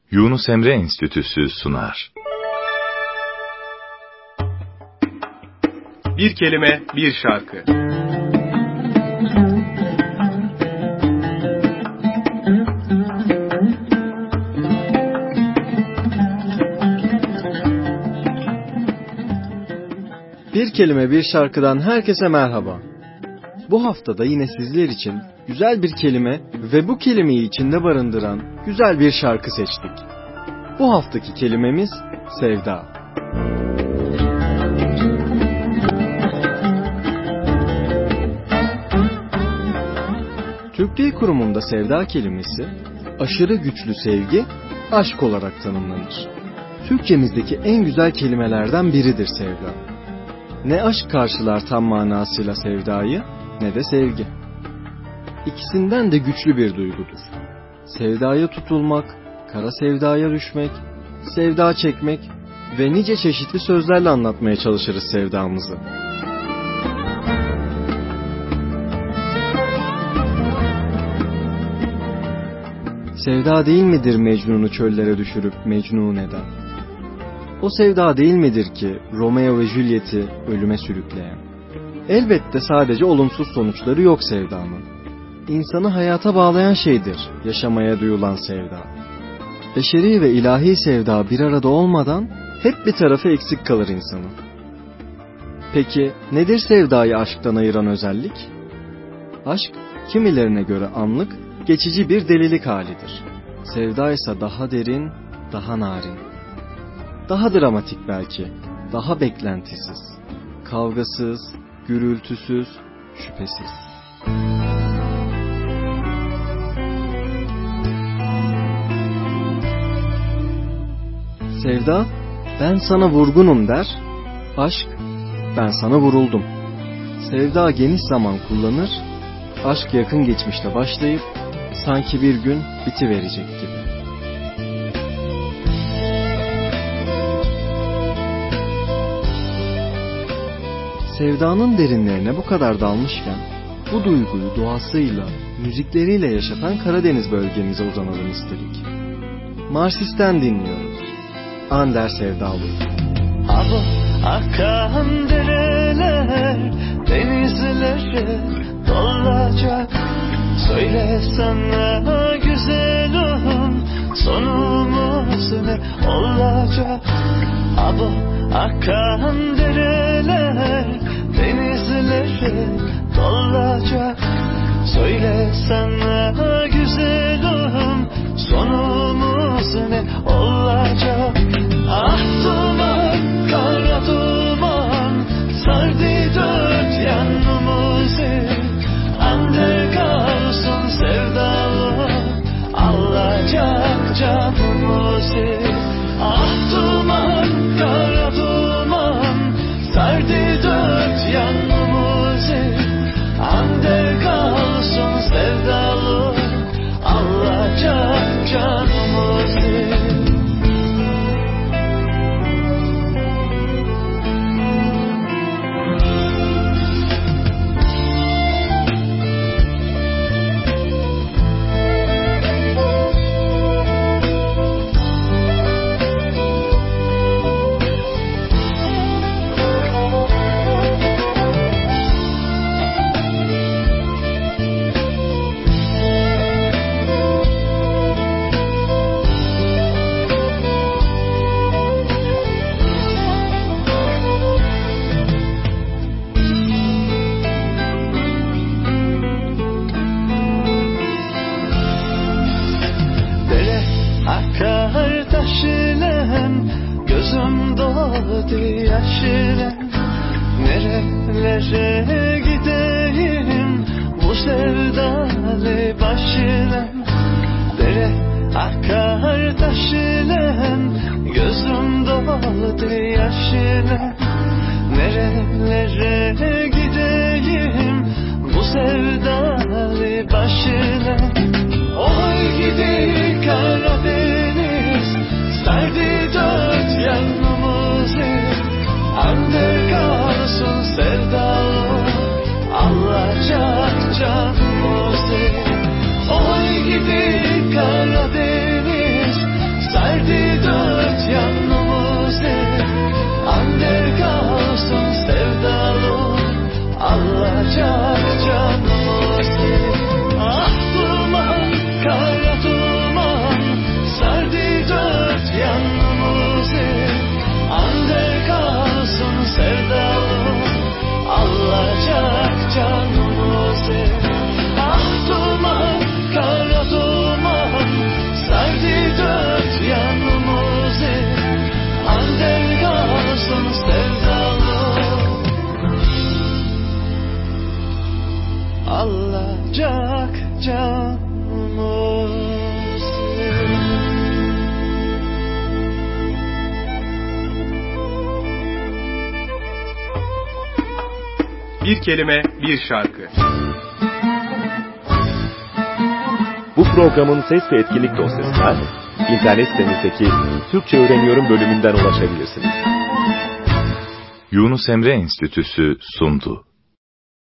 Yunus Emre Enstitüsü sunar. Bir kelime, bir şarkı. Bir kelime, bir şarkıdan herkese merhaba. Bu haftada yine sizler için güzel bir kelime ve bu kelimeyi içinde barındıran güzel bir şarkı seçtik. Bu haftaki kelimemiz sevda. Türk Dil Kurumu'nda sevda kelimesi aşırı güçlü sevgi, aşk olarak tanımlanır. Türkçemizdeki en güzel kelimelerden biridir sevda. Ne aşk karşılar tam manasıyla sevdayı, ne de sevgi. İkisinden de güçlü bir duygudur. Sevdaya tutulmak, kara sevdaya düşmek, sevda çekmek ve nice çeşitli sözlerle anlatmaya çalışırız sevdamızı. Sevda değil midir Mecnun'u çöllere düşürüp mecnun eden? O sevda değil midir ki Romeo ve Juliet'i ölüme sürükleyen? Elbette sadece olumsuz sonuçları yok sevdanın. İnsanı hayata bağlayan şeydir yaşamaya duyulan sevda. Beşeri ve ilahi sevda bir arada olmadan hep bir tarafı eksik kalır insanın. Peki nedir sevdayı aşktan ayıran özellik? Aşk kimilerine göre anlık, geçici bir delilik halidir. Sevda ise daha derin, daha narin. Daha dramatik belki, daha beklentisiz, kavgasız, gürültüsüz, şüphesiz. Sevda, ben sana vurgunum der, aşk, ben sana vuruldum. Sevda geniş zaman kullanır, aşk yakın geçmişte başlayıp, sanki bir gün bitiverecek gibi. Sevdanın derinlerine bu kadar dalmışken, bu duyguyu doğasıyla, müzikleriyle yaşatan Karadeniz bölgemize uzanalım istedik. Marsis'ten dinliyoruz. Ander Sevdalı. Abo akan dereler, denizlere dolacak. Söyle sana güzelim, sonumuz ne olacak? Abo akan dereler, denizlere dolacak. Söyle sana güzelim, sonumuz ne olacak? Ah duman, kara duman, sardı dört yanımızı. Ande kalsın sevdalı, alacak canımızı. Ah duman, kara duman, sardı dört yanımızı. Ande kalsın sevdalı, alacak canımızı. Nerelere gideyim bu sevdalı başına? Dere akar taşına, gözüm doldu yaşına. Nerelere gideyim bu sevdalı başına? Oy gidi Karadeniz, sardı dört yanımızı. Ande kalsın sevdalı, alacak canımızı. Oy gidi Karadeniz, Bir kelime, bir şarkı. Bu programın ses ve etkinlik dosyasına internet sitemizdeki Türkçe Öğreniyorum bölümünden ulaşabilirsiniz. Yunus Emre Enstitüsü sundu.